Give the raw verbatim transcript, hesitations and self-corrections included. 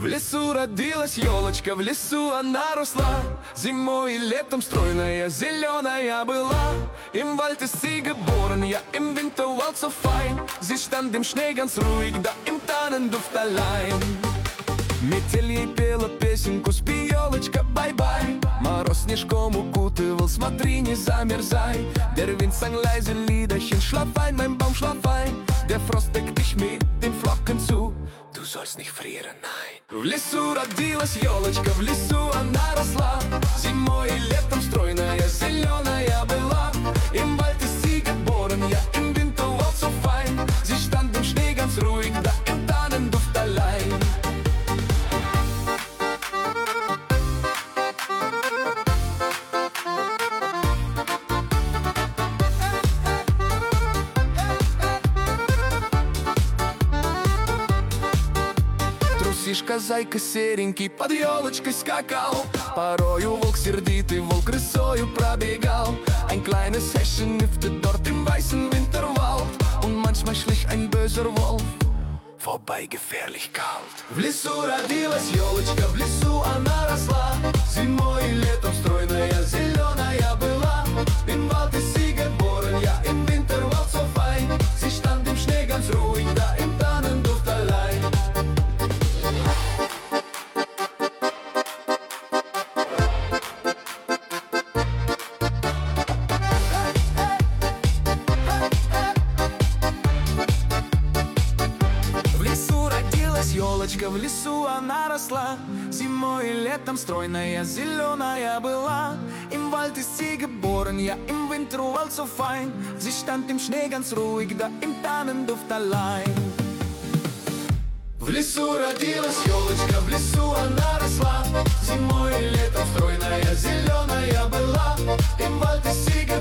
лесу родилась елочка, в лесу она росла. Зимой и летом стройная, зеленая была. Im Wald ist sie geboren, ja im Winter war so fein. Sie stand im Schnee ganz ruhig, da im Tannenduft allein. Метель ей пела песенку, спи, елочка, бай-бай. Мороз снежком укутывал, смотри, не замерзай. Der Wind sang leise Liederchen, schlaf ein, mein Baum, schlaf ein. Der Frost deckt dich mit den Flocken zu, du sollst nicht frieren, nein. В лесу родилась елочка, в лесу она росла. Зимой и летом стройная, зеленая была. Im Wald ist sie geboren, ja im Winter war so fein. Sie stand im Schnee ganz ruhig, da im Tannenduft allein. Трусишка, зайка серенький под елочкой скакал. Порою волк сердитый, волк рысою пробегал. Ein kleines Häschen niffte dort im weißen Winterwald. Und manchmal schlich ein böser Wolf vorbei, gefährlich kalt. В лесу родилась елочка, в лесу она росла. Зимой и летом стройная, зеленая была. Im Wald ist sie geboren, ja im Winter war so fein. Sie stand im Schnee ganz ruhig, da im Tannenduft allein. Елочка, в лесу она росла. Зимой и летом стройная, зеленая была. Im Wald ist sie geboren, ja im Winter war so fein. Sie stand im Schnee ganz ruhig, da im Tannenduft allein. В лесу родилась елочка, в лесу она росла. Зимой и летом стройная, зеленая была. Im Wald ist sie geboren.